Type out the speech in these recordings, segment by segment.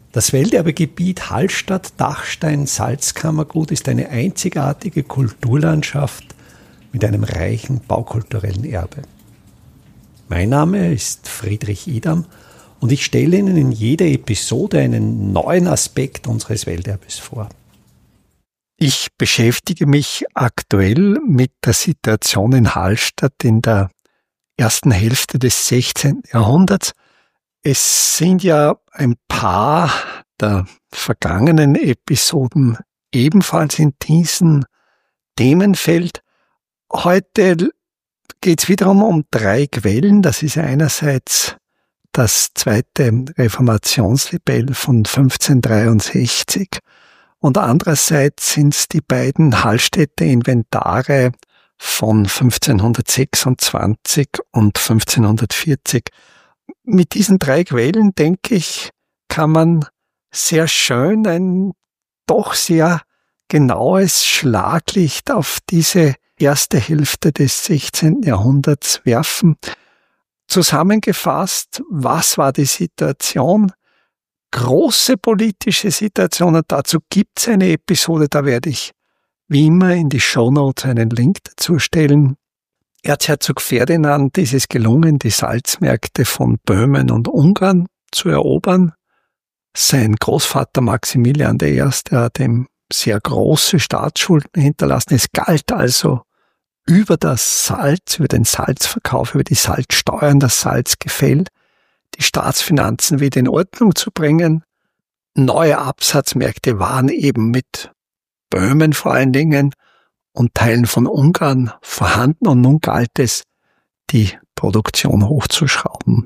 Das Welterbegebiet Hallstatt-Dachstein-Salzkammergut ist eine einzigartige Kulturlandschaft mit einem reichen baukulturellen Erbe. Mein Name ist Friedrich Idam und ich stelle Ihnen in jeder Episode einen neuen Aspekt unseres Welterbes vor. Ich beschäftige mich aktuell mit der Situation in Hallstatt in der ersten Hälfte des 16. Jahrhunderts. Es sind ja ein paar der vergangenen Episoden ebenfalls in diesem Themenfeld. Heute geht es wiederum um 3 Quellen. Das ist einerseits das zweite Reformationslibell von 1563 und andererseits sind es die beiden Hallstätter Inventare von 1526 und 1540. Mit diesen 3 Quellen, denke ich, kann man sehr schön ein doch sehr genaues Schlaglicht auf diese erste Hälfte des 16. Jahrhunderts werfen. Zusammengefasst, was war die Situation? Große politische Situationen, dazu gibt es eine Episode, da werde ich wie immer in die Shownotes einen Link dazu stellen. Erzherzog Ferdinand ist es gelungen, die Salzmärkte von Böhmen und Ungarn zu erobern. Sein Großvater Maximilian I. hat ihm sehr große Staatsschulden hinterlassen. Es galt also über das Salz, über den Salzverkauf, über die Salzsteuern, das Salzgefäll, die Staatsfinanzen wieder in Ordnung zu bringen. Neue Absatzmärkte waren eben mit Böhmen vor allen Dingen und Teilen von Ungarn vorhanden und nun galt es, die Produktion hochzuschrauben.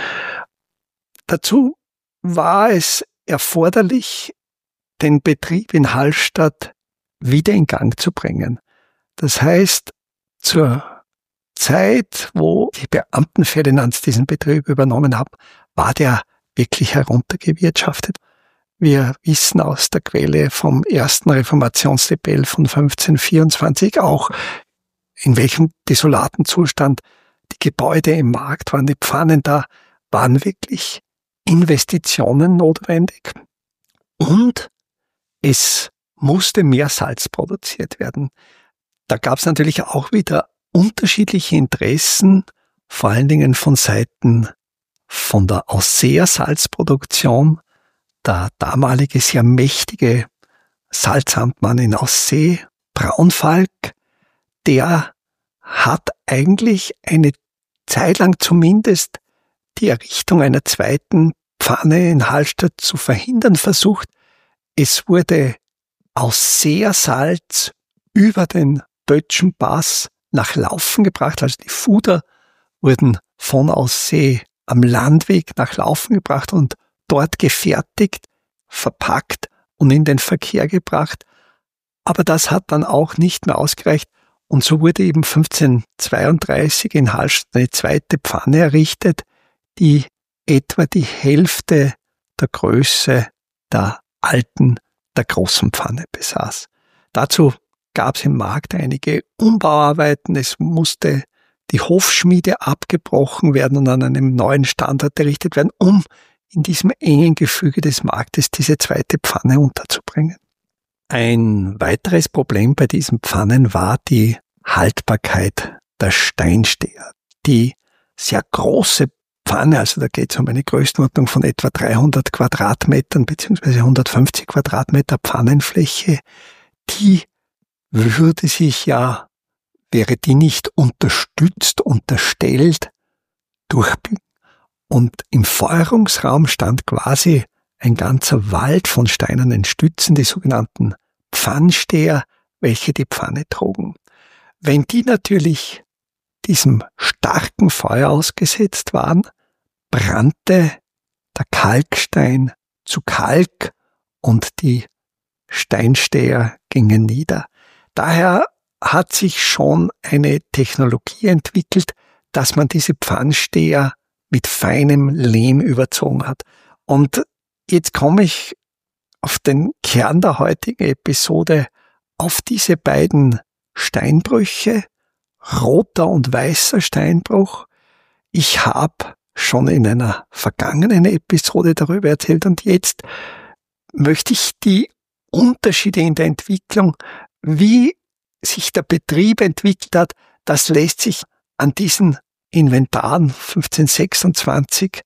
Dazu war es erforderlich, den Betrieb in Hallstatt wieder in Gang zu bringen. Das heißt, zur Zeit, wo die Beamten Ferdinands diesen Betrieb übernommen haben, war der wirklich heruntergewirtschaftet. Wir wissen aus der Quelle vom ersten Reformationslibell von 1524 auch, in welchem desolaten Zustand die Gebäude im Markt waren, die Pfannen, da waren wirklich Investitionen notwendig. Und es musste mehr Salz produziert werden. Da gab es natürlich auch wieder unterschiedliche Interessen, vor allen Dingen von Seiten von der Ausseer-Salzproduktion. Der damalige sehr mächtige Salzamtmann in Aussee, Braunfalk, der hat eigentlich eine Zeit lang zumindest die Errichtung einer zweiten Pfanne in Hallstatt zu verhindern versucht. Es wurde Ausseersalz über den Böttchenpass nach Laufen gebracht, also die Fuder wurden von Aussee am Landweg nach Laufen gebracht und dort gefertigt, verpackt und in den Verkehr gebracht. Aber das hat dann auch nicht mehr ausgereicht und so wurde eben 1532 in Hallstatt eine zweite Pfanne errichtet, die etwa die Hälfte der Größe der alten, der großen Pfanne besaß. Dazu gab es im Markt einige Umbauarbeiten, es musste die Hofschmiede abgebrochen werden und an einem neuen Standort errichtet werden, um in diesem engen Gefüge des Marktes diese zweite Pfanne unterzubringen. Ein weiteres Problem bei diesen Pfannen war die Haltbarkeit der Steinsteher. Die sehr große Pfanne, also da geht es um eine Größenordnung von etwa 300 Quadratmetern bzw. 150 Quadratmeter Pfannenfläche, die würde sich ja, wäre die nicht unterstützt, unterstellt, durchblicken. Und im Feuerungsraum stand quasi ein ganzer Wald von steinernen Stützen, die sogenannten Pfannsteher, welche die Pfanne trugen. Wenn die natürlich diesem starken Feuer ausgesetzt waren, brannte der Kalkstein zu Kalk und die Steinsteher gingen nieder. Daher hat sich schon eine Technologie entwickelt, dass man diese Pfannsteher mit feinem Lehm überzogen hat. Und jetzt komme ich auf den Kern der heutigen Episode, auf diese beiden Steinbrüche, roter und weißer Steinbruch. Ich habe schon in einer vergangenen Episode darüber erzählt und jetzt möchte ich die Unterschiede in der Entwicklung, wie sich der Betrieb entwickelt hat, das lässt sich an diesen Inventaren 1526,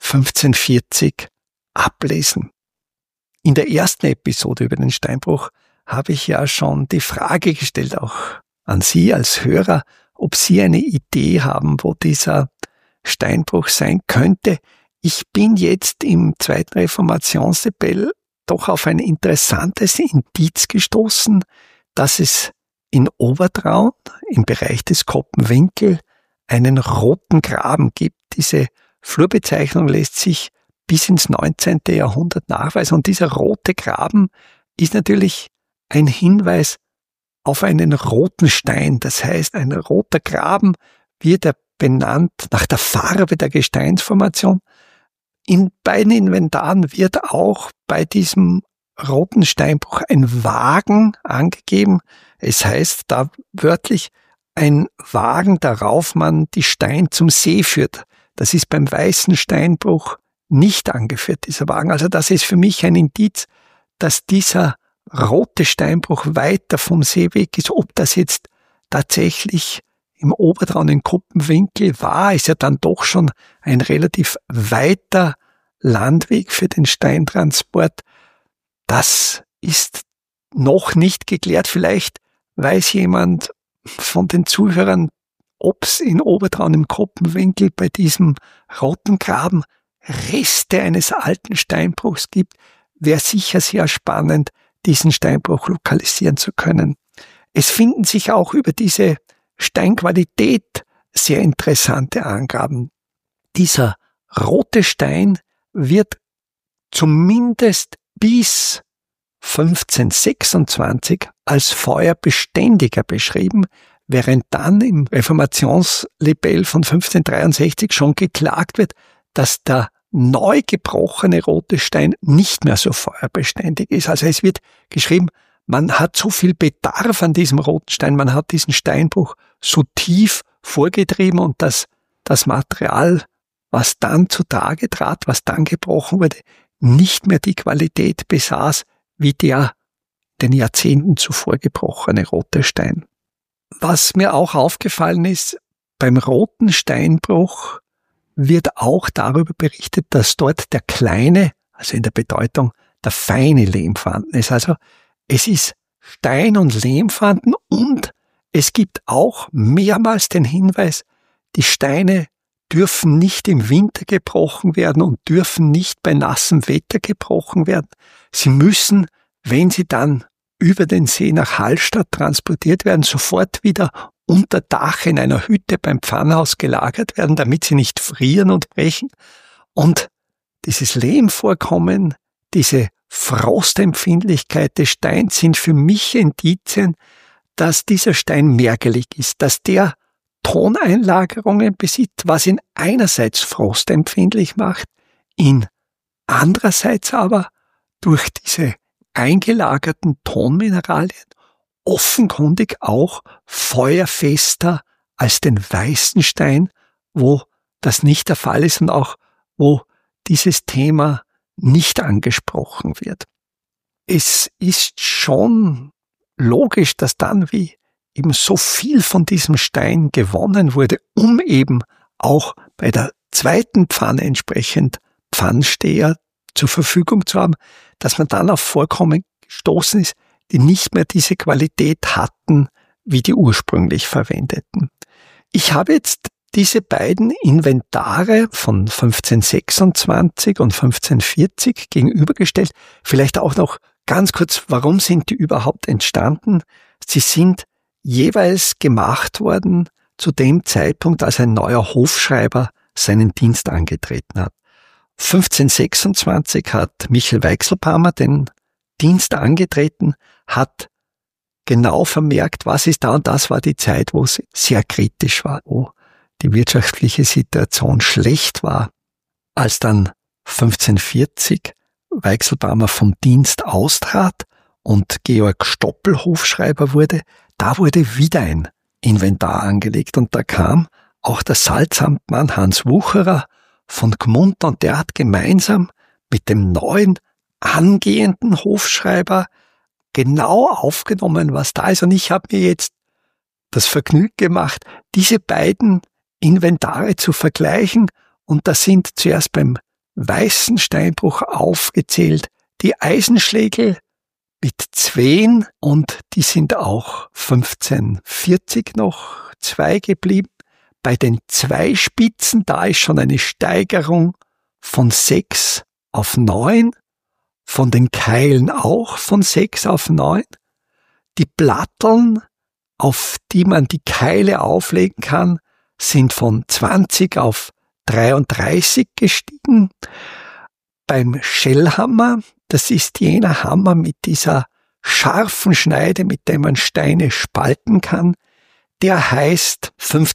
1540 ablesen. In der ersten Episode über den Steinbruch habe ich ja schon die Frage gestellt, auch an Sie als Hörer, ob Sie eine Idee haben, wo dieser Steinbruch sein könnte. Ich bin jetzt im zweiten Reformationsappell doch auf ein interessantes Indiz gestoßen, dass es in Obertraun, im Bereich des Koppenwinkel, einen roten Graben gibt. Diese Flurbezeichnung lässt sich bis ins 19. Jahrhundert nachweisen. Und dieser rote Graben ist natürlich ein Hinweis auf einen roten Stein. Das heißt, ein roter Graben wird benannt nach der Farbe der Gesteinsformation. In beiden Inventaren wird auch bei diesem roten Steinbruch ein Wagen angegeben. Es heißt da wörtlich ein Wagen, darauf man die Stein zum See führt. Das ist beim weißen Steinbruch nicht angeführt, dieser Wagen. Also das ist für mich ein Indiz, dass dieser rote Steinbruch weiter vom See weg ist. Ob das jetzt tatsächlich im Obertraun in Koppenwinkel war, ist ja dann doch schon ein relativ weiter Landweg für den Steintransport. Das ist noch nicht geklärt. Vielleicht weiß jemand von den Zuhörern, ob es in Obertraun im Koppenwinkel bei diesem roten Graben Reste eines alten Steinbruchs gibt. Wäre sicher sehr spannend, diesen Steinbruch lokalisieren zu können. Es finden sich auch über diese Steinqualität sehr interessante Angaben. Dieser rote Stein wird zumindest bis 1526 als feuerbeständiger beschrieben, während dann im Reformationslibell von 1563 schon geklagt wird, dass der neu gebrochene rote Stein nicht mehr so feuerbeständig ist. Also es wird geschrieben, man hat so viel Bedarf an diesem roten Stein, man hat diesen Steinbruch so tief vorgetrieben und das Material, was dann zutage trat, was dann gebrochen wurde, nicht mehr die Qualität besaß, wie der den Jahrzehnten zuvor gebrochene rote Stein. Was mir auch aufgefallen ist, beim roten Steinbruch wird auch darüber berichtet, dass dort der kleine, also in der Bedeutung der feine Lehm vorhanden ist. Also es ist Stein und Lehm vorhanden und es gibt auch mehrmals den Hinweis, die Steine dürfen nicht im Winter gebrochen werden und dürfen nicht bei nassem Wetter gebrochen werden. Sie müssen, wenn sie dann über den See nach Hallstatt transportiert werden, sofort wieder unter Dach in einer Hütte beim Pfannhaus gelagert werden, damit sie nicht frieren und brechen. Und dieses Lehmvorkommen, diese Frostempfindlichkeit des Steins sind für mich Indizien, dass dieser Stein mergelig ist, dass der Toneinlagerungen besitzt, was ihn einerseits frostempfindlich macht, ihn andererseits aber durch diese eingelagerten Tonmineralien offenkundig auch feuerfester als den weißen Stein, wo das nicht der Fall ist und auch wo dieses Thema nicht angesprochen wird. Es ist schon logisch, dass dann, wie eben so viel von diesem Stein gewonnen wurde, um eben auch bei der zweiten Pfanne entsprechend Pfannsteher zur Verfügung zu haben, dass man dann auf Vorkommen gestoßen ist, die nicht mehr diese Qualität hatten, wie die ursprünglich verwendeten. Ich habe jetzt diese beiden Inventare von 1526 und 1540 gegenübergestellt. Vielleicht auch noch ganz kurz, warum sind die überhaupt entstanden? Sie sind jeweils gemacht worden zu dem Zeitpunkt, als ein neuer Hofschreiber seinen Dienst angetreten hat. 1526 hat Michel Weichselbaumer den Dienst angetreten, hat genau vermerkt, was ist da, und das war die Zeit, wo es sehr kritisch war, wo die wirtschaftliche Situation schlecht war. Als dann 1540 Weichselbaumer vom Dienst austrat und Georg Stoppel Hofschreiber wurde, da wurde wieder ein Inventar angelegt und da kam auch der Salzamtmann Hans Wucherer von Gmund, und der hat gemeinsam mit dem neuen angehenden Hofschreiber genau aufgenommen, was da ist. Und ich habe mir jetzt das Vergnügen gemacht, diese beiden Inventare zu vergleichen. Und da sind zuerst beim weißen Steinbruch aufgezählt die Eisenschlägel mit Zween, und die sind auch 1540 noch 2 geblieben. Bei den Zweispitzen, da ist schon eine Steigerung von 6 auf 9, von den Keilen auch von 6 auf 9. Die Platteln, auf die man die Keile auflegen kann, sind von 20 auf 33 gestiegen. Beim Schellhammer, das ist jener Hammer mit dieser scharfen Schneide, mit der man Steine spalten kann, der heißt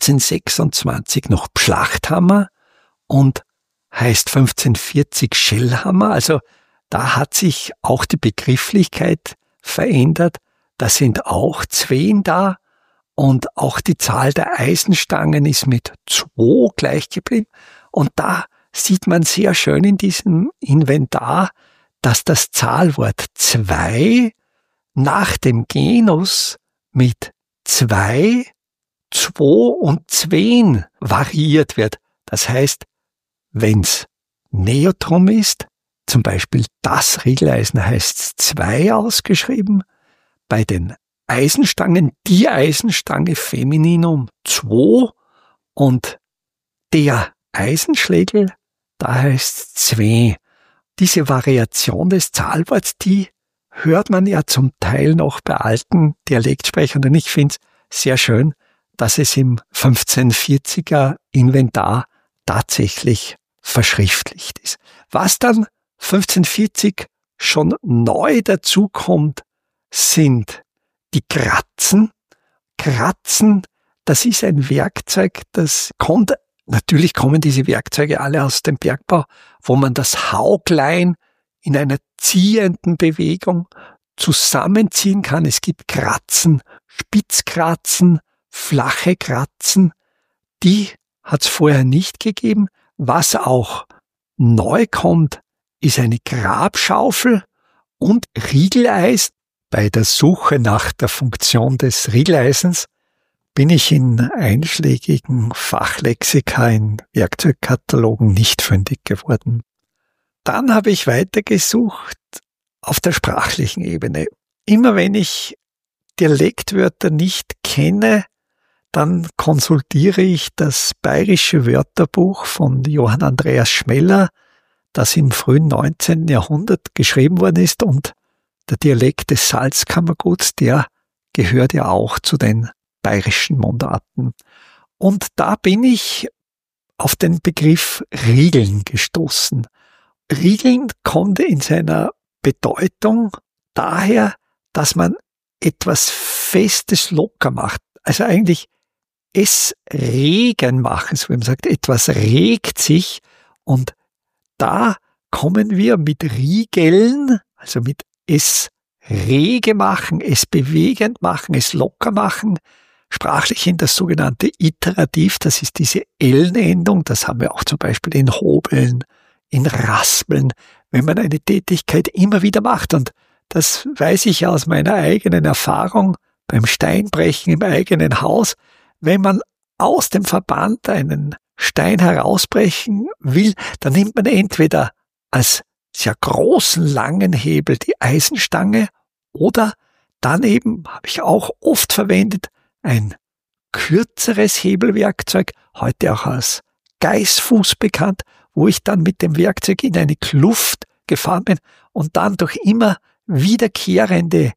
1526 noch Schlachthammer und heißt 1540 Schellhammer. Also da hat sich auch die Begrifflichkeit verändert. Da sind auch Zween da, und auch die Zahl der Eisenstangen ist mit 2 gleich geblieben. Und da sieht man sehr schön in diesem Inventar, dass das Zahlwort 2 nach dem Genus mit 2, 2 und Zween variiert wird. Das heißt, wenn's Neotrum ist, zum Beispiel das Riegeleisen heißt 2 ausgeschrieben, bei den Eisenstangen die Eisenstange Femininum 2 und der Eisenschlägel, da heißt 2. Diese Variation des Zahlworts, die hört man ja zum Teil noch bei alten Dialektsprechern, und ich finde es sehr schön, dass es im 1540er Inventar tatsächlich verschriftlicht ist. Was dann 1540 schon neu dazukommt, sind die Kratzen. Kratzen, das ist ein Werkzeug, natürlich kommen diese Werkzeuge alle aus dem Bergbau, wo man das Hauglein in einer ziehenden Bewegung zusammenziehen kann. Es gibt Kratzen, Spitzkratzen, flache Kratzen. Die hat es vorher nicht gegeben. Was auch neu kommt, ist eine Grabschaufel und Riegeleisen. Bei der Suche nach der Funktion des Riegeleisens bin ich in einschlägigen Fachlexika, in Werkzeugkatalogen nicht fündig geworden. Dann habe ich weitergesucht auf der sprachlichen Ebene. Immer wenn ich Dialektwörter nicht kenne, dann konsultiere ich das Bayerische Wörterbuch von Johann Andreas Schmeller, das im frühen 19. Jahrhundert geschrieben worden ist, und der Dialekt des Salzkammerguts, der gehört ja auch zu den bayerischen Mundarten. Und da bin ich auf den Begriff Riegeln gestoßen. Riegeln kommt in seiner Bedeutung daher, dass man etwas Festes locker macht. Also eigentlich es regen machen, so wie man sagt, etwas regt sich, und da kommen wir mit Riegeln, also mit es rege machen, es bewegend machen, es locker machen, sprachlich in das sogenannte Iterativ, das ist diese L-Endung, das haben wir auch zum Beispiel in Hobeln, in Raspeln, wenn man eine Tätigkeit immer wieder macht. Und das weiß ich ja aus meiner eigenen Erfahrung beim Steinbrechen im eigenen Haus. Wenn man aus dem Verband einen Stein herausbrechen will, dann nimmt man entweder als sehr großen, langen Hebel die Eisenstange oder dann eben, habe ich auch oft verwendet, ein kürzeres Hebelwerkzeug, heute auch als Geißfuß bekannt, wo ich dann mit dem Werkzeug in eine Kluft gefahren bin und dann durch immer wiederkehrende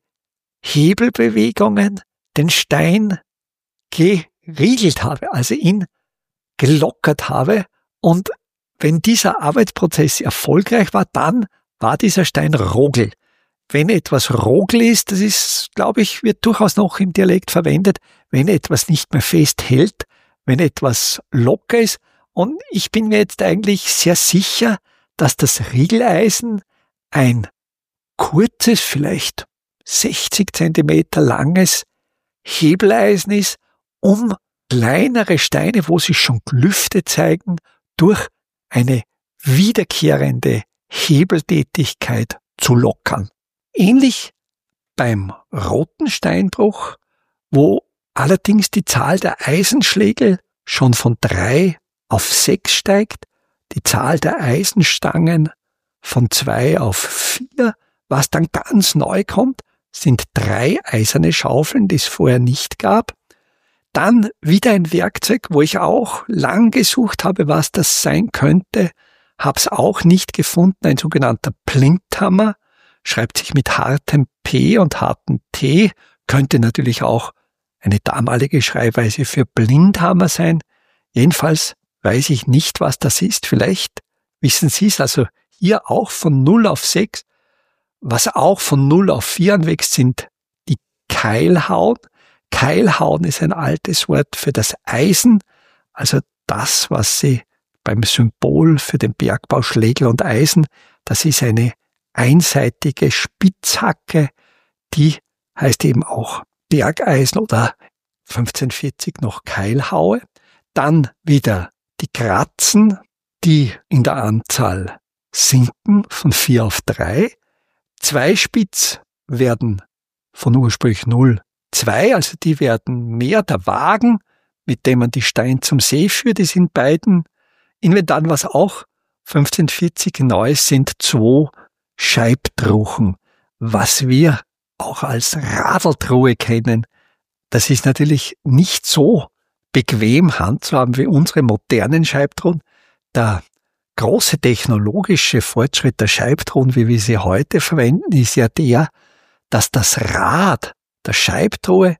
Hebelbewegungen den Stein geriegelt habe, also ihn gelockert habe. Und wenn dieser Arbeitsprozess erfolgreich war, dann war dieser Stein Rogel. Wenn etwas Rogel ist, das ist, glaube ich, wird durchaus noch im Dialekt verwendet, wenn etwas nicht mehr fest hält, wenn etwas locker ist. Und ich bin mir jetzt eigentlich sehr sicher, dass das Riegeleisen ein kurzes, vielleicht 60 Zentimeter langes Hebeleisen ist, um kleinere Steine, wo sich schon Klüfte zeigen, durch eine wiederkehrende Hebeltätigkeit zu lockern. Ähnlich beim roten Steinbruch, wo allerdings die Zahl der Eisenschlägel schon von 3 auf 6 steigt, die Zahl der Eisenstangen von 2 auf 4. Was dann ganz neu kommt, sind 3 eiserne Schaufeln, die es vorher nicht gab. Dann wieder ein Werkzeug, wo ich auch lang gesucht habe, was das sein könnte, habe es auch nicht gefunden, ein sogenannter Plinthammer, schreibt sich mit hartem P und hartem T, könnte natürlich auch eine damalige Schreibweise für Blindhammer sein. Jedenfalls weiß ich nicht, was das ist. Vielleicht wissen Sie es. Also hier auch von 0 auf 6. Was auch von 0 auf 4 anwächst, sind die Keilhauen. Keilhauen ist ein altes Wort für das Eisen, also das, was Sie beim Symbol für den Bergbau Schlägel und Eisen, das ist eine einseitige Spitzhacke, die heißt eben auch Bergeisen oder 1540 noch Keilhaue. Dann wieder die Kratzen, die in der Anzahl sinken von 4 auf 3. Zweispitz werden von ursprünglich 0, 2, also die werden mehr. Der Wagen, mit dem man die Steine zum See führt, ist in beiden Inventaren, was auch 1540 neu ist, sind 2 Scheibtruchen, was wir auch als Radeltruhe kennen. Das ist natürlich nicht so bequem Hand zu haben wie unsere modernen Scheibtruhen. Der große technologische Fortschritt der Scheibtruhen, wie wir sie heute verwenden, ist ja der, dass das Rad der Scheibtruhe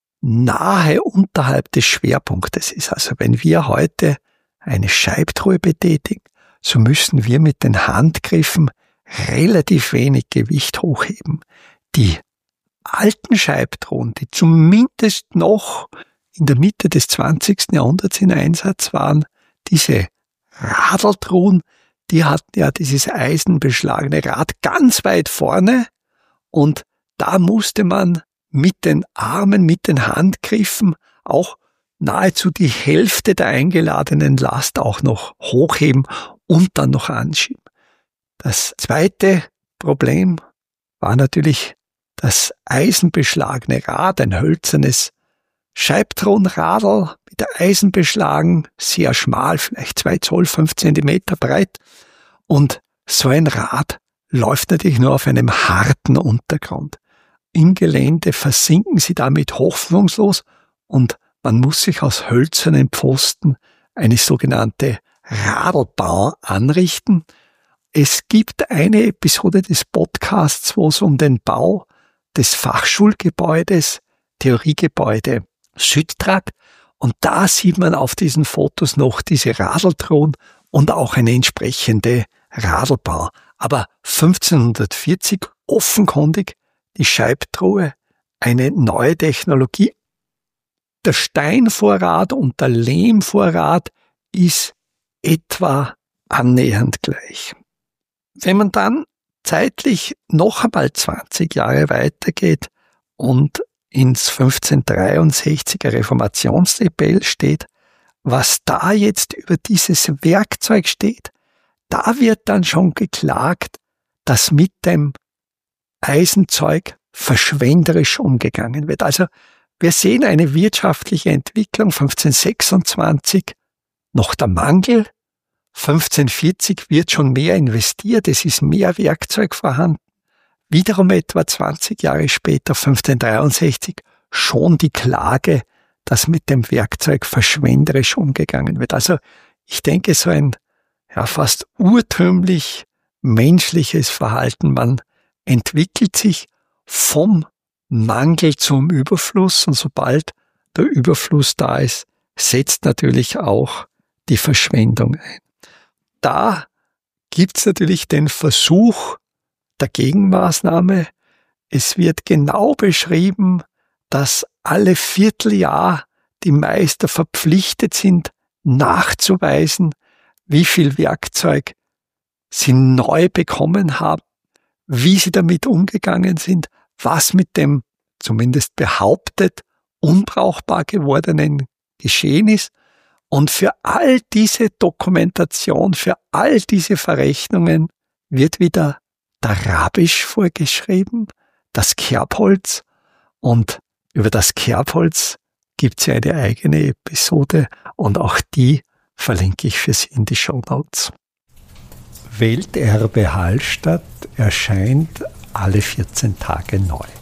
nahe unterhalb des Schwerpunktes ist. Also wenn wir heute eine Scheibtruhe betätigen, so müssen wir mit den Handgriffen relativ wenig Gewicht hochheben. Die alten Scheibtruhen, die zumindest noch in der Mitte des 20. Jahrhunderts in Einsatz waren, diese Radeltruhen, die hatten ja dieses eisenbeschlagene Rad ganz weit vorne und da musste man mit den Armen, mit den Handgriffen auch nahezu die Hälfte der eingeladenen Last auch noch hochheben und dann noch anschieben. Das zweite Problem war natürlich das eisenbeschlagene Rad, ein hölzernes Scheibtruhenradl mit der Eisen beschlagen, sehr schmal, vielleicht 2 Zoll, 5 Zentimeter breit. Und so ein Rad läuft natürlich nur auf einem harten Untergrund. Im Gelände versinken sie damit hoffnungslos und man muss sich aus hölzernen Pfosten eine sogenannte Radlbahn anrichten. Es gibt eine Episode des Podcasts, wo es um den Bau des Fachschulgebäudes, Theoriegebäude Südtrakt, und da sieht man auf diesen Fotos noch diese Radeltruhen und auch eine entsprechende Radlbahn. Aber 1540 offenkundig die Scheibtruhe, eine neue Technologie. Der Steinvorrat und der Lehmvorrat ist etwa annähernd gleich. Wenn man dann zeitlich noch einmal 20 Jahre weitergeht und ins 1563er Reformationsrebell steht, was da jetzt über dieses Werkzeug steht, da wird dann schon geklagt, dass mit dem Eisenzeug verschwenderisch umgegangen wird. Also wir sehen eine wirtschaftliche Entwicklung, 1526 noch der Mangel, 1540 wird schon mehr investiert, es ist mehr Werkzeug vorhanden. Wiederum etwa 20 Jahre später, 1563, schon die Klage, dass mit dem Werkzeug verschwenderisch umgegangen wird. Also ich denke, so ein fast urtümlich menschliches Verhalten. Man entwickelt sich vom Mangel zum Überfluss und sobald der Überfluss da ist, setzt natürlich auch die Verschwendung ein. Da gibt's natürlich den Versuch der Gegenmaßnahme. Es wird genau beschrieben, dass alle Vierteljahr die Meister verpflichtet sind, nachzuweisen, wie viel Werkzeug sie neu bekommen haben, wie sie damit umgegangen sind, was mit dem zumindest behauptet unbrauchbar gewordenen geschehen ist. Und für all diese Dokumentation, für all diese Verrechnungen wird wieder der Rabisch vorgeschrieben, das Kerbholz. Und über das Kerbholz gibt es ja eine eigene Episode und auch die verlinke ich für Sie in die Shownotes. Welterbe Hallstatt erscheint alle 14 Tage neu.